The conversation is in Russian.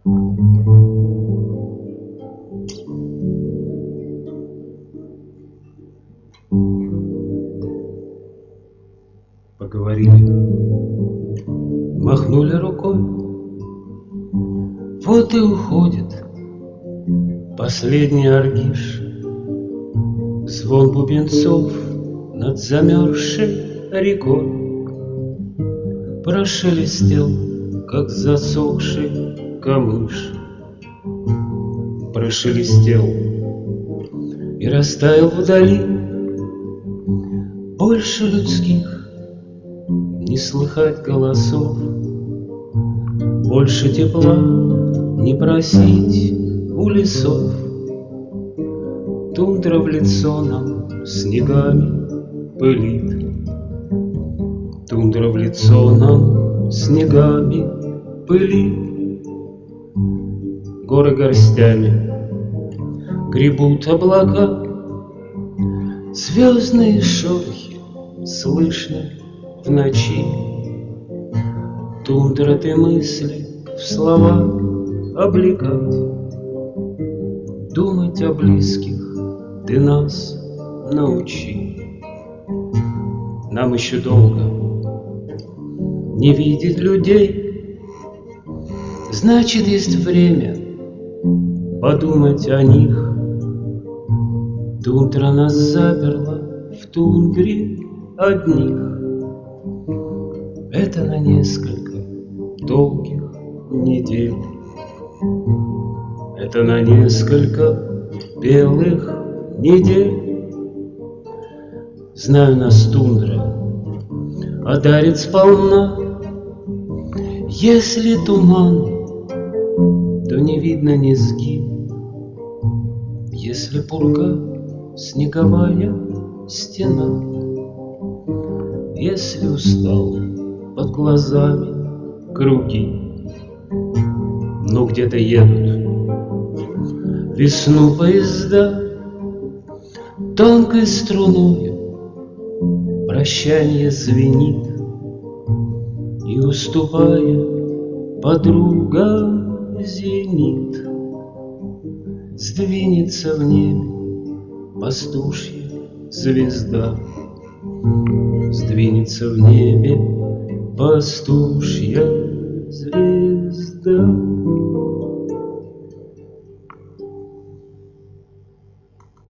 Поговорили, махнули рукой. Вот и уходит последний аргиш. Звон бубенцов над замерзшей рекой прошелестел, как засохший камыш. Прошелестел и растаял вдали. Больше людских не слыхать голосов, больше тепла не просить у лесов. Тундра в лицо нам снегами пылит, тундра в лицо нам снегами пылит. Горы горстями гребут облака, звездные шорохи слышны в ночи. Тундра ты мысли в слова облекать, думать о близких ты нас научи. Нам еще долго не видеть людей, значит, есть время подумать о них. Тундра нас заперла в тундре одних. Это на несколько долгих недель, это на несколько белых недель. Знаю, нас тундра одарит сполна. Если туман, то не видно низги. Если пурга, снеговая стена. Если устал, под глазами круги, но где-то едут весну поезда. Тонкой струною прощанье звенит, и, уступая подругам, зенит. Сдвинется в небе пастушья звезда, сдвинется в небе пастушья звезда.